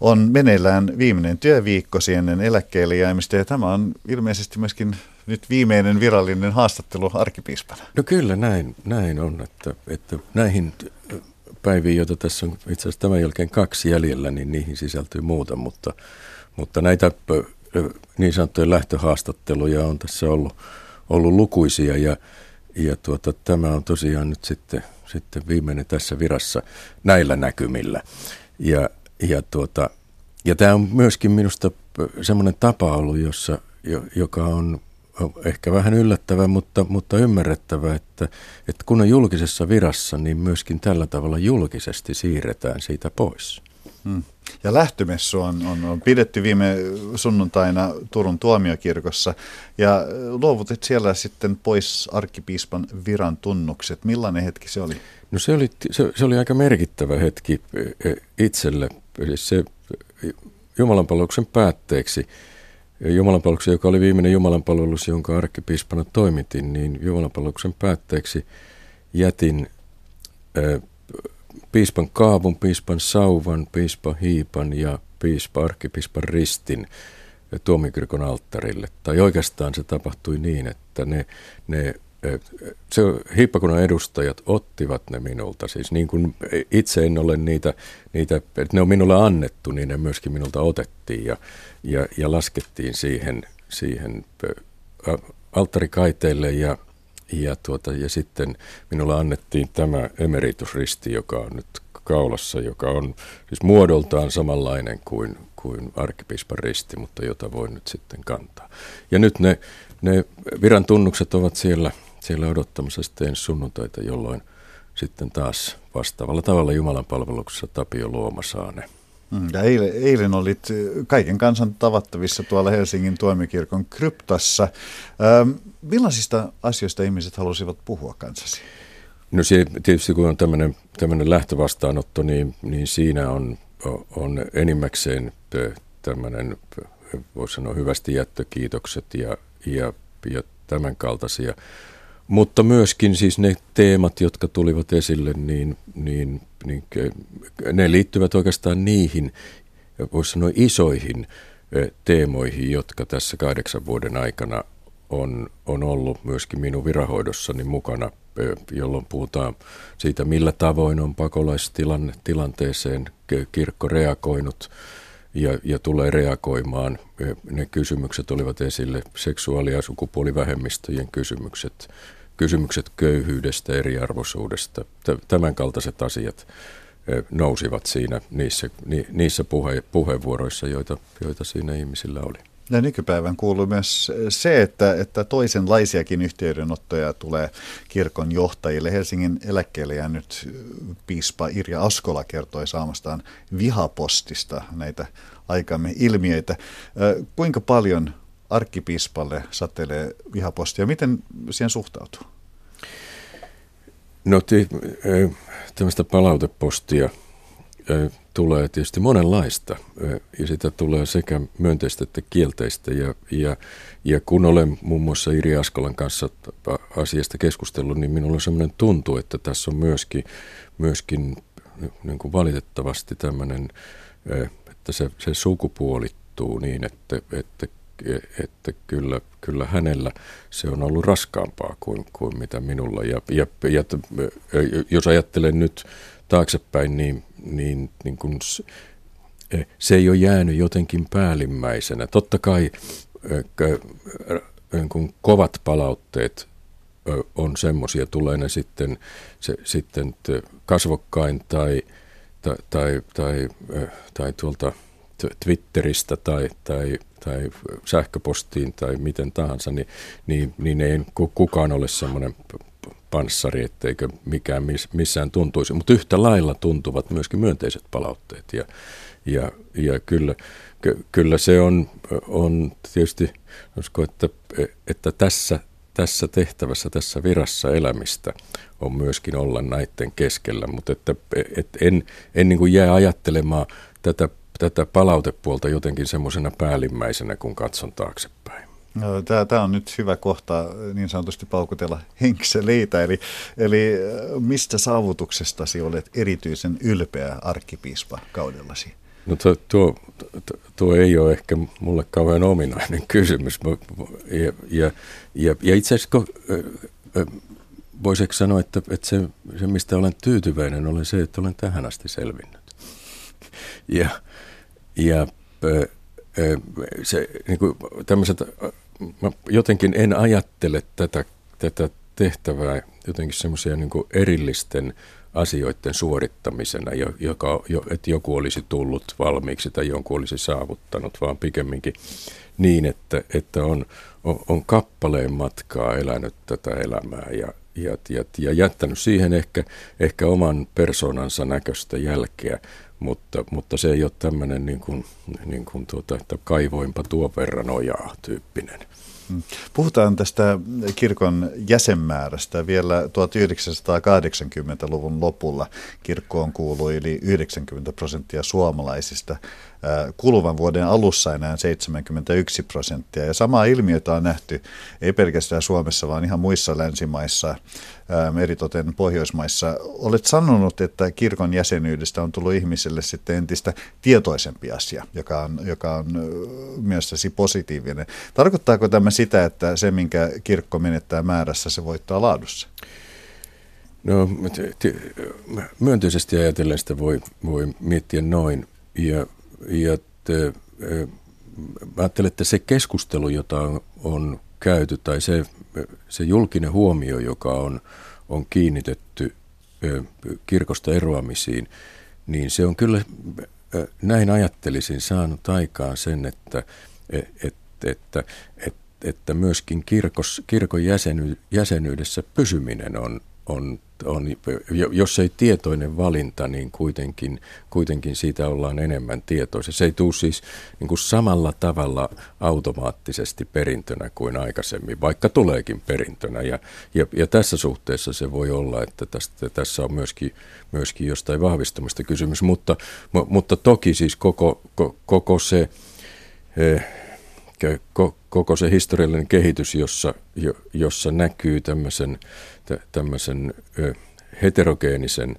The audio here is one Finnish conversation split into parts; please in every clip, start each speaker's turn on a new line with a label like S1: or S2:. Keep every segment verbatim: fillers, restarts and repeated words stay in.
S1: on meneillään viimeinen työviikkosi ennen eläkkeelle jäämistä, ja tämä on ilmeisesti myöskin nyt viimeinen virallinen haastattelu arkkipiispana.
S2: No kyllä näin, näin on, että, että näihin päiviin, joita tässä on itse asiassa tämän jälkeen kaksi jäljellä, niin niihin sisältyy muuta, mutta, mutta näitä niin sanottuja lähtöhaastatteluja on tässä ollut, ollut lukuisia, ja, ja tuota, tämä on tosiaan nyt sitten, sitten viimeinen tässä virassa näillä näkymillä. Ja, ja, tuota, ja tämä on myöskin minusta semmoinen tapa ollut, jossa, joka on ehkä vähän yllättävä, mutta, mutta ymmärrettävä, että, että kun on julkisessa virassa, niin myöskin tällä tavalla julkisesti siirretään siitä pois.
S1: Hmm. Ja lähtömessu on, on, on pidetty viime sunnuntaina Turun tuomiokirkossa, ja luovutit siellä sitten pois arkkipiispan viran tunnukset. Millainen hetki se oli?
S2: No se oli, se, se oli aika merkittävä hetki itselle. Siis se jumalanpalveluksen päätteeksi, jumalanpalveluksen, joka oli viimeinen jumalanpalvelus, jonka arkkipiispana toimitin, niin jumalanpalveluksen päätteeksi jätin ä, piispan kaavun, piispan sauvan, piispan hiipan ja piispa, arkkipiispan ristin tuomiokirkon alttarille. Tai oikeastaan se tapahtui niin, että ne, ne se, hiippakunnan edustajat ottivat ne minulta. Siis niin kuin itse en ole niitä, niitä, että ne on minulle annettu, niin ne myöskin minulta otettiin ja, ja, ja laskettiin siihen, siihen alttarikaiteelle ja Ja, tuota, ja sitten minulle annettiin tämä emeritusristi, joka on nyt kaulassa, joka on siis muodoltaan samanlainen kuin, kuin arkkipiispan risti, mutta jota voin nyt sitten kantaa. Ja nyt ne, ne viran tunnukset ovat siellä, siellä odottamassa sitten ensi sunnuntaita, jolloin sitten taas vastaavalla tavalla jumalanpalveluksessa Tapio Luoma saa ne.
S1: Ja eilen, eilen olit kaiken kansan tavattavissa tuolla Helsingin tuomiokirkon kryptassa. Ähm, millaisista asioista ihmiset halusivat puhua kanssasi?
S2: No se, tietysti kun on tämmöinen, tämmöinen lähtövastaanotto, niin, niin siinä on, on enimmäkseen tämmöinen, voisi sanoa, hyvästi jättökiitokset ja, ja, ja tämän kaltaisia. Mutta myöskin siis ne teemat, jotka tulivat esille, niin, niin, niin ne liittyvät oikeastaan niihin, voisi sanoa, isoihin teemoihin, jotka tässä kahdeksan vuoden aikana on, on ollut myöskin minun viranhoidossani mukana, jolloin puhutaan siitä, millä tavoin on pakolaistilanteeseen kirkko reagoinut ja, ja tulee reagoimaan. Ne kysymykset olivat esille, seksuaali- ja sukupuolivähemmistöjen kysymykset, kysymykset köyhyydestä, eriarvoisuudesta, tämän kaltaiset asiat nousivat siinä niissä, niissä puhe, puheenvuoroissa, joita, joita siinä ihmisillä oli.
S1: Ja nykypäivän kuuluu myös se, että, että toisenlaisiakin yhteydenottoja tulee kirkon johtajille. Helsingin eläkkeelle jäänyt piispa Irja Askola kertoi saamastaan vihapostista näitä aikamme ilmiöitä. Kuinka paljon arkkipiispalle satelee vihapostia? Miten siihen suhtautuu?
S2: No tämmöistä palautepostia tulee tietysti monenlaista, ja sitä tulee sekä myönteistä että kielteistä, ja, ja, ja kun olen muun muassa Irja Askolan kanssa asiasta keskustellut, niin minulla on sellainen tuntu, että tässä on myöskin, myöskin niin kuin valitettavasti tämmöinen, että se, se sukupuolittuu niin, että, että, että kyllä, kyllä hänellä se on ollut raskaampaa kuin, kuin mitä minulla, ja, ja, ja jos ajattelen nyt taaksepäin, niin, niin, niin kun se ei ole jäänyt jotenkin päällimmäisenä. Totta kai kun kovat palautteet on semmoisia, tulee ne sitten, se, sitten kasvokkain tai, tai, tai, tai, tai tuolta Twitteristä tai, tai, tai sähköpostiin tai miten tahansa, niin, niin, niin ei kukaan ole semmoinen panssari, etteikö mikään missään tuntuisi, mutta yhtä lailla tuntuvat myöskin myönteiset palautteet, ja, ja, ja kyllä, kyllä se on, on tietysti, uskon, että, että tässä, tässä tehtävässä, tässä virassa elämistä on myöskin olla näiden keskellä, mutta että, että en, en niin kuin jää ajattelemaan tätä, tätä palautepuolta jotenkin semmoisena päällimmäisenä, kun katson taaksepäin.
S1: No, tämä on nyt hyvä kohta niin sanotusti paukutella henkseleitä, eli, eli mistä saavutuksestasi olet erityisen ylpeä arkkipiispa kaudellasi?
S2: No tuo, tuo, tuo ei ole ehkä mulle kauhean ominainen kysymys. Ja, ja, ja, ja itse asiassa voisiko sanoa, että, että se, se, mistä olen tyytyväinen, on se, että olen tähän asti selvinnyt. Ja, ja se, niin kuin tämmöiset, mä jotenkin en ajattele tätä, tätä tehtävää jotenkin semmoisia niin kuin erillisten asioiden suorittamisena, joka, että joku olisi tullut valmiiksi tai jonkun olisi saavuttanut, vaan pikemminkin niin, että, että on, on, on kappaleen matkaa elänyt tätä elämää ja, ja, ja, ja jättänyt siihen ehkä, ehkä oman persoonansa näköistä jälkeä, mutta, mutta se ei ole tämmöinen niin kuin, niin kuin tuota, että kaivoinpa tuon verran ojaa -tyyppinen.
S1: Puhutaan tästä kirkon jäsenmäärästä. Vielä tuhatyhdeksänsataakahdeksankymmentäluvun lopulla kirkkoon kuului yli yhdeksänkymmentä prosenttia suomalaisista. Kuluvan vuoden alussa enää seitsemänkymmentäyksi prosenttia. Ja samaa ilmiötä on nähty ei pelkästään Suomessa, vaan ihan muissa länsimaissa, eritoten Pohjoismaissa. Olet sanonut, että kirkon jäsenyydestä on tullut ihmiselle sitten entistä tietoisempi asia, joka on, joka on mielestäsi positiivinen. Tarkoittaako tämä sitä, että se, minkä kirkko menettää määrässä, se voittaa laadussa?
S2: No, myönteisesti ajatellen sitä voi, voi miettiä noin. Ja, ja te, mä ajattelen, että se keskustelu, jota on, on käyty, tai se, se julkinen huomio, joka on, on kiinnitetty kirkosta eroamisiin, niin se on kyllä, näin ajattelisin, saanut aikaan sen, että, että, että, että, että myöskin kirkos, kirkon jäseny, jäsenyydessä pysyminen on, on, on, jos ei tietoinen valinta, niin kuitenkin, kuitenkin siitä ollaan enemmän tietoisia. Se ei tule siis niin kuin samalla tavalla automaattisesti perintönä kuin aikaisemmin, vaikka tuleekin perintönä. Ja, ja, ja tässä suhteessa se voi olla, että tästä, tässä on myöskin, myöskin jostain vahvistumista kysymys, mutta, mutta toki siis koko, koko se... koko se historiallinen kehitys, jossa, jossa näkyy tämmöisen, tämmöisen heterogeenisen,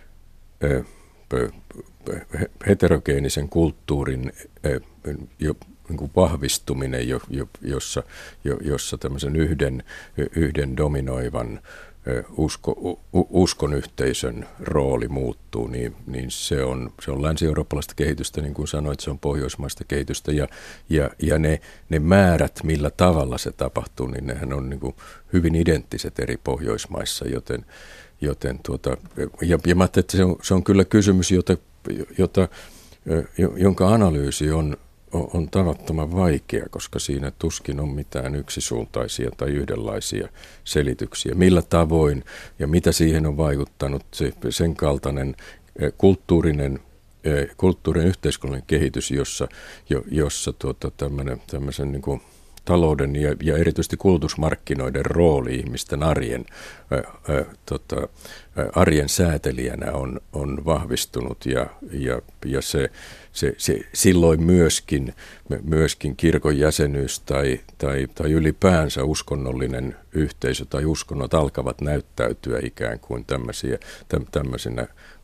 S2: heterogeenisen kulttuurin jo, niin kuin vahvistuminen, jo, jossa, jossa tämmöisen yhden, yhden dominoivan Usko, uskon yhteisön rooli muuttuu, niin, niin se on, se on länsi-eurooppalaista kehitystä, niin kuin sanoit, se on pohjoismaista kehitystä, ja, ja, ja ne, ne määrät, millä tavalla se tapahtuu, niin nehän on niin kuin hyvin identtiset eri Pohjoismaissa, joten, joten tuota, ja, ja mä ajattelin, että se on, se on kyllä kysymys, jota, jota, jonka analyysi on, on tavattoman vaikea, koska siinä tuskin on mitään yksisuuntaisia tai yhdenlaisia selityksiä. Millä tavoin ja mitä siihen on vaikuttanut se, sen kaltainen kulttuurinen, kulttuurinen yhteiskunnallinen kehitys, jossa, jossa tuota, tämmöisen niin kuin talouden ja, ja erityisesti kulutusmarkkinoiden rooli ihmisten arjen, ä, ä, tota, arjen säätelijänä on, on vahvistunut ja, ja, ja se, se, se, silloin myöskin, myöskin kirkon jäsenyys tai, tai, tai ylipäänsä uskonnollinen yhteisö tai uskonnot alkavat näyttäytyä ikään kuin tämmöisiä, tämmöisinä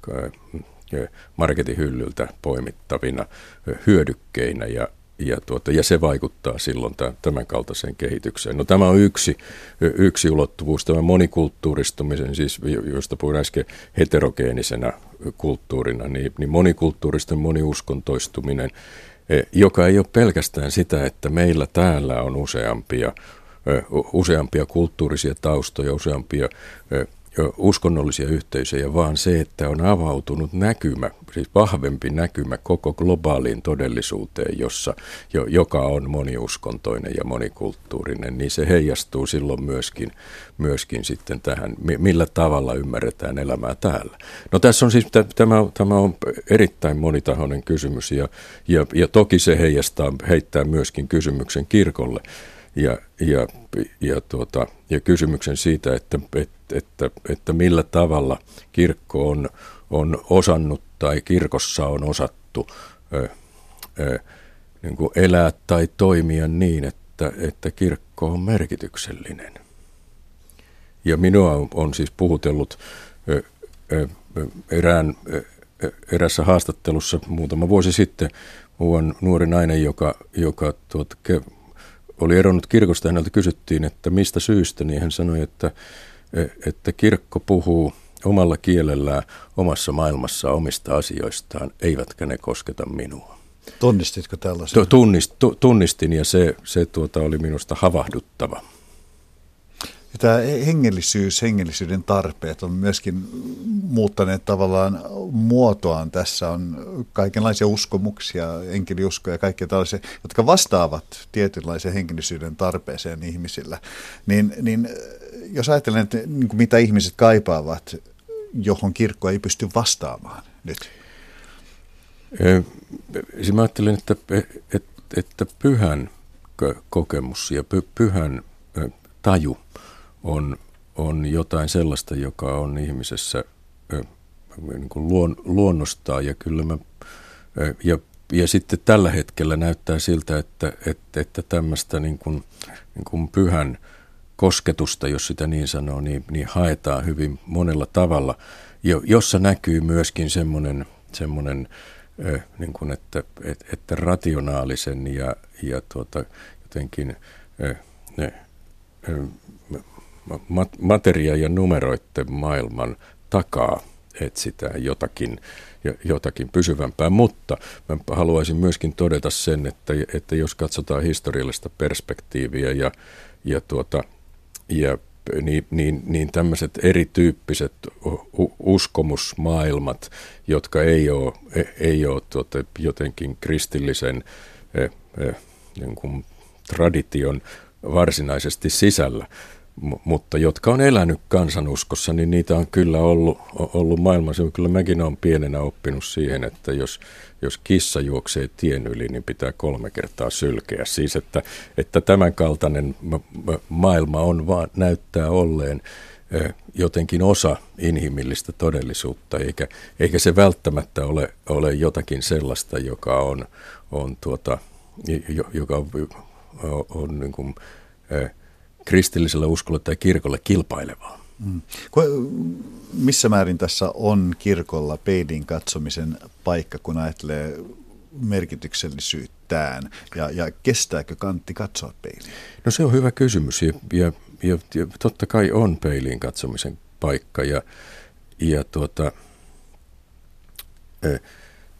S2: ä, marketin hyllyltä poimittavina hyödykkeinä ja Ja, tuota, ja se vaikuttaa silloin tämän kaltaiseen kehitykseen. No tämä on yksi, yksi ulottuvuus, tämä monikulttuuristumisen, siis josta puhuin äsken heterogeenisenä kulttuurina, niin, niin monikulttuuristen moniuskontoistuminen, joka ei ole pelkästään sitä, että meillä täällä on useampia, useampia kulttuurisia taustoja, useampia uskonnollisia yhteisöjä, vaan se, että on avautunut näkymä, siis vahvempi näkymä koko globaaliin todellisuuteen, jossa, jo, joka on moniuskontoinen ja monikulttuurinen, niin se heijastuu silloin myöskin, myöskin sitten tähän, millä tavalla ymmärretään elämää täällä. No tässä on siis, tämä, tämä on erittäin monitahoinen kysymys ja, ja, ja toki se heijastaa, heittää myöskin kysymyksen kirkolle. Ja, ja, ja, tuota, ja kysymyksen siitä, että, että, että, että millä tavalla kirkko on, on osannut tai kirkossa on osattu ö, ö, niin kuin elää tai toimia niin, että, että kirkko on merkityksellinen. Ja minua on, on siis puhutellut ö, ö, erään, erässä haastattelussa muutama vuosi sitten muuan nuori nainen, joka, joka tuot, ke, oli eronnut kirkosta, häneltä kysyttiin, että mistä syystä, niin hän sanoi, että, että kirkko puhuu omalla kielellään omassa maailmassa omista asioistaan, eivätkä ne kosketa minua.
S1: Tunnistitko tällaisen?
S2: Tunnist, tunnistin ja se, se tuota oli minusta havahduttava.
S1: Ja tämä hengellisyys, hengellisyyden tarpeet on myöskin muuttaneet tavallaan muotoaan. Tässä on kaikenlaisia uskomuksia, enkeliuskoja ja kaikkia tällaisia, jotka vastaavat tietynlaisen hengellisyyden tarpeeseen ihmisillä. Niin, niin jos ajattelen, että niin kuin mitä ihmiset kaipaavat, johon kirkko ei pysty vastaamaan nyt?
S2: Siis mä ajattelen, että, että, että pyhän kokemus ja pyhän taju on, on jotain sellaista, joka on ihmisessä niin kuin luon, luonnostaan. Ja, kyllä mä, ja, ja sitten tällä hetkellä näyttää siltä, että, että, että tämmöistä niin kuin, niin kuin pyhän kosketusta, jos sitä niin sanoo, niin, niin haetaan hyvin monella tavalla, jossa näkyy myöskin semmoinen, semmoinen niin kuin että, että, että rationaalisen ja, ja tuota, jotenkin ne, materia- ja numeroiden maailman takaa etsitään jotakin, jotakin pysyvämpää, mutta mä haluaisin myöskin todeta sen, että, että jos katsotaan historiallista perspektiiviä ja, ja, tuota, ja niin, niin, niin tämmöiset erityyppiset uskomusmaailmat, jotka ei ole, ei ole tuota, jotenkin kristillisen eh, eh, niin kuin tradition varsinaisesti sisällä, M- mutta jotka on elänyt kansanuskossa, niin niitä on kyllä ollut, ollut maailmassa. Kyllä mäkin olen pienenä oppinut siihen, että jos, jos kissa juoksee tien yli, niin pitää kolme kertaa sylkeä. Siis, että, että tämän kaltainen ma- ma- maailma on vaan, näyttää olleen eh, jotenkin osa inhimillistä todellisuutta, eikä, eikä se välttämättä ole, ole jotakin sellaista, joka on, on, tuota, joka on, on, on niin kuin, eh, kristillisellä uskolla tai kirkolle kilpailevaa.
S1: Mm. Missä määrin tässä on kirkolla peiliin katsomisen paikka, kun ajattelee merkityksellisyyttään, ja, ja kestääkö kantti katsoa peiliin?
S2: No se on hyvä kysymys, ja, ja, ja, ja totta kai on peiliin katsomisen paikka, ja, ja tuota, äh,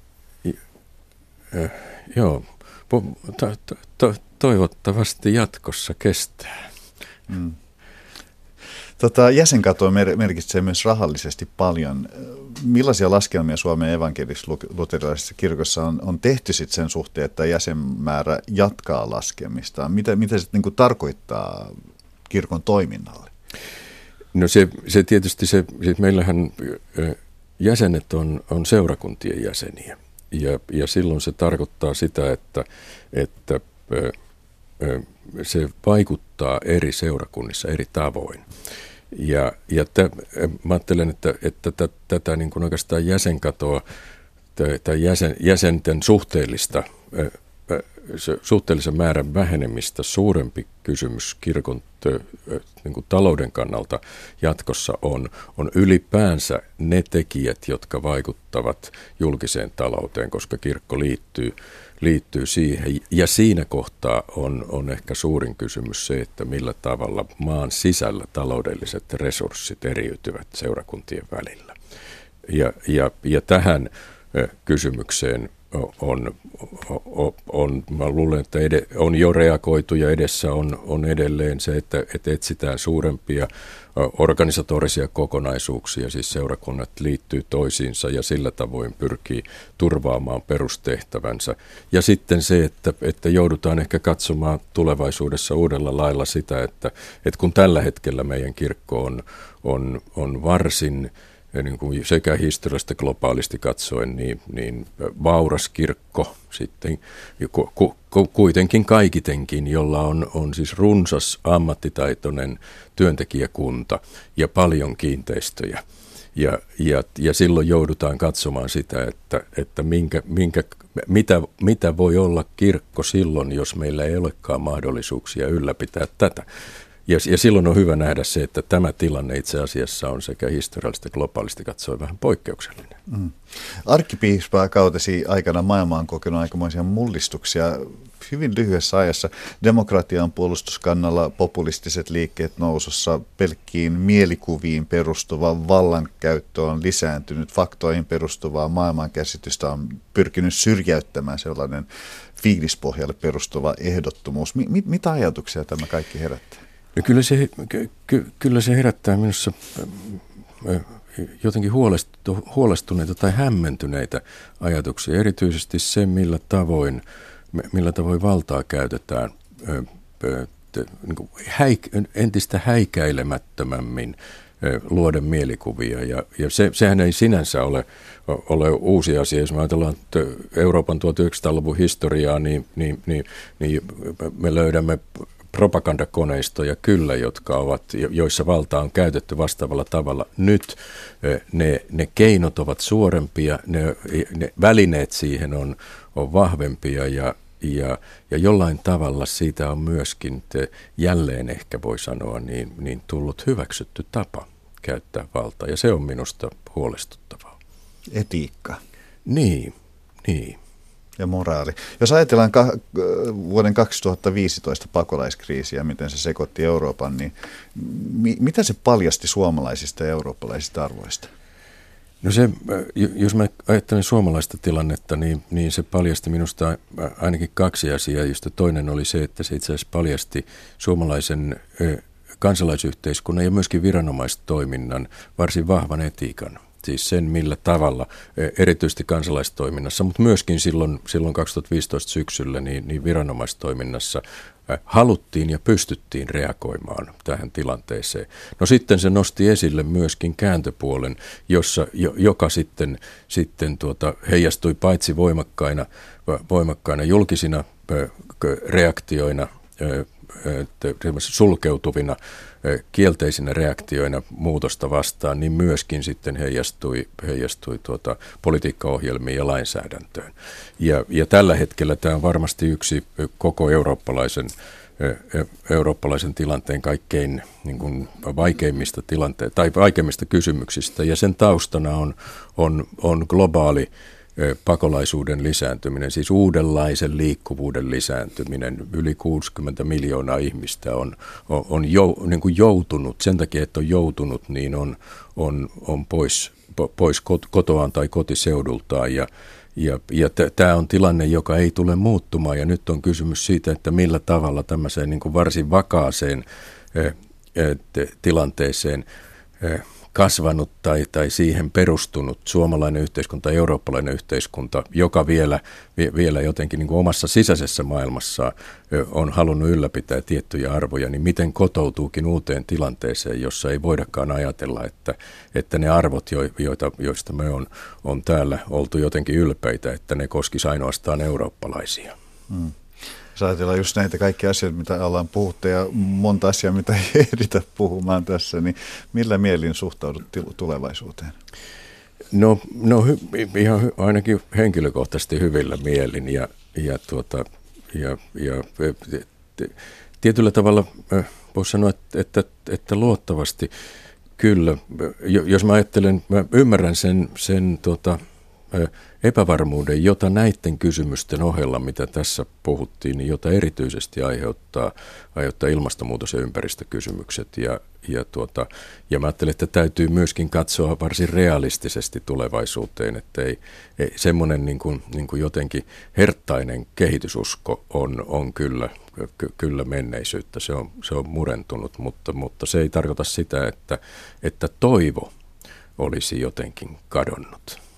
S2: äh, joo, to, to, to, toivottavasti jatkossa kestää.
S1: Mm. Tota, jäsenkato merkitsee myös rahallisesti paljon. Millaisia laskelmia Suomen evankelis-luterilaisessa kirkossa on, on tehty sit sen suhteen, että jäsenmäärä jatkaa laskemistaan? Mitä, mitä se niin kuin tarkoittaa kirkon toiminnalle?
S2: No se, se tietysti, se, se meillähän jäsenet on, on seurakuntien jäseniä, ja, ja silloin se tarkoittaa sitä, että, että se vaikuttaa eri seurakunnissa eri tavoin. Ja, ja tä, mä ajattelen, että, että tätä, tätä niin kuin oikeastaan jäsenkatoa tai jäsen, jäsenten suhteellista, suhteellisen määrän vähenemistä suurempi kysymys kirkon niin kuin talouden kannalta jatkossa on, on ylipäänsä ne tekijät, jotka vaikuttavat julkiseen talouteen, koska kirkko liittyy liittyy siihen. Ja siinä kohtaa on, on ehkä suurin kysymys se, että millä tavalla maan sisällä taloudelliset resurssit eriytyvät seurakuntien välillä. Ja, ja, ja tähän kysymykseen on, on, on mä luulen, että ed, on jo reagoitu ja edessä on, on edelleen se, että, että etsitään suurempia organisatorisia kokonaisuuksia, siis seurakunnat liittyy toisiinsa ja sillä tavoin pyrkii turvaamaan perustehtävänsä. Ja sitten se, että, että joudutaan ehkä katsomaan tulevaisuudessa uudella lailla sitä, että, että kun tällä hetkellä meidän kirkko on, on, on varsin niin kuin sekä historiallisesti globaalisti katsoen, niin, niin vauras kirkko sitten ku, ku, kuitenkin kaikitenkin, jolla on, on siis runsas ammattitaitoinen työntekijäkunta ja paljon kiinteistöjä. Ja, ja, ja silloin joudutaan katsomaan sitä, että, että minkä, minkä, mitä, mitä voi olla kirkko silloin, jos meillä ei olekaan mahdollisuuksia ylläpitää tätä. Ja, ja silloin on hyvä nähdä se, että tämä tilanne itse asiassa on sekä historiallisesti että globaalisti katsoen vähän poikkeuksellinen.
S1: Mm. Arkkipiispaa kautesi aikana maailma on kokenut aikamoisia mullistuksia hyvin lyhyessä ajassa. Demokratian puolustuskannalla populistiset liikkeet nousussa, pelkkiin mielikuviin perustuva vallankäyttö on lisääntynyt, faktoihin perustuvaa maailmankäsitystä on pyrkinyt syrjäyttämään sellainen fiilispohjalle perustuva ehdottomuus. Mi- mitä ajatuksia tämä kaikki herättää?
S2: No kyllä, se, ky, kyllä se herättää minussa jotenkin huolestu, huolestuneita tai hämmentyneitä ajatuksia, erityisesti se, millä tavoin, millä tavoin valtaa käytetään entistä häikäilemättömämmin luoden mielikuvia. Ja, ja se, sehän ei sinänsä ole, ole uusi asia. Jos me ajatellaan Euroopan tuhatyhdeksänsataaluvun historiaa, niin, niin, niin, niin me löydämme propagandakoneistoja kyllä, jotka ovat, joissa valtaa on käytetty vastaavalla tavalla. Nyt ne, ne keinot ovat suorempia, ne, ne välineet siihen on, on vahvempia ja, ja, ja jollain tavalla siitä on myöskin te, jälleen ehkä voi sanoa niin, niin tullut hyväksytty tapa käyttää valtaa ja se on minusta huolestuttavaa.
S1: Etiikka.
S2: Niin, niin.
S1: Ja moraali. Jos ajatellaan ka- vuoden kaksituhattaviisitoista pakolaiskriisiä, miten se sekoitti Euroopan, niin mi- mitä se paljasti suomalaisista ja eurooppalaisista arvoista?
S2: No se, jos mä ajattelen suomalaista tilannetta, niin, niin se paljasti minusta ainakin kaksi asiaa, josta toinen oli se, että se itse asiassa paljasti suomalaisen kansalaisyhteiskunnan ja myöskin viranomaistoiminnan varsin vahvan etiikan. Siis sen, millä tavalla, erityisesti kansalaistoiminnassa, mutta myöskin silloin, silloin kaksituhattaviisitoista syksyllä niin, niin viranomaistoiminnassa haluttiin ja pystyttiin reagoimaan tähän tilanteeseen. No sitten se nosti esille myöskin kääntöpuolen, jossa, joka sitten, sitten tuota, heijastui paitsi voimakkaina, voimakkaina julkisina reaktioina, sulkeutuvina kielteisinä reaktioina muutosta vastaan, niin myöskin sitten heijastui, heijastui tuota politiikkaohjelmiin ja lainsäädäntöön. Ja, ja tällä hetkellä tämä on varmasti yksi koko eurooppalaisen, eurooppalaisen tilanteen kaikkein niin kuin vaikeimmista tilanteista tai vaikeimmista kysymyksistä. Ja sen taustana on, on, on globaali pakolaisuuden lisääntyminen, siis uudenlaisen liikkuvuuden lisääntyminen. Yli kuusikymmentä miljoonaa ihmistä on, on, on jou, niin kuin joutunut, sen takia, että on joutunut, niin on, on, on pois, pois kotoaan tai kotiseudultaan. Ja, ja, ja tämä on tilanne, joka ei tule muuttumaan. Ja nyt on kysymys siitä, että millä tavalla tämmöiseen niin kuin varsin vakaaseen eh, eh, tilanteeseen eh, kasvanut tai, tai siihen perustunut suomalainen yhteiskunta, eurooppalainen yhteiskunta, joka vielä, vielä jotenkin niin kuin omassa sisäisessä maailmassa on halunnut ylläpitää tiettyjä arvoja, niin miten kotoutuukin uuteen tilanteeseen, jossa ei voidakaan ajatella, että, että ne arvot, joita, joista me on, on täällä oltu jotenkin ylpeitä, että ne koskisi ainoastaan eurooppalaisia.
S1: Hmm. Jos ajatellaan just näitä kaikkia asioita, mitä ollaan puhuttu ja monta asiaa, mitä ei ehditä puhumaan tässä, niin millä mielin suhtaudut tulevaisuuteen?
S2: No, no hy, ihan hy, ainakin henkilökohtaisesti hyvillä mielin ja, ja, tuota, ja, ja tietyllä tavalla voisi sanoa, että, että, että luottavasti kyllä. Jos mä ajattelen, mä ymmärrän sen, sen tuota, epävarmuuden, jota näiden kysymysten ohella, mitä tässä puhuttiin, niin jota erityisesti aiheuttaa, aiheuttaa ilmastonmuutos- ja ympäristökysymykset. Ja, ja, tuota, ja mä ajattelen, että täytyy myöskin katsoa varsin realistisesti tulevaisuuteen, että ei, ei semmoinen niin kuin, niin kuin jotenkin herttainen kehitysusko on, on kyllä, ky, kyllä menneisyyttä, se on, se on murentunut, mutta, mutta se ei tarkoita sitä, että, että toivo olisi jotenkin kadonnut.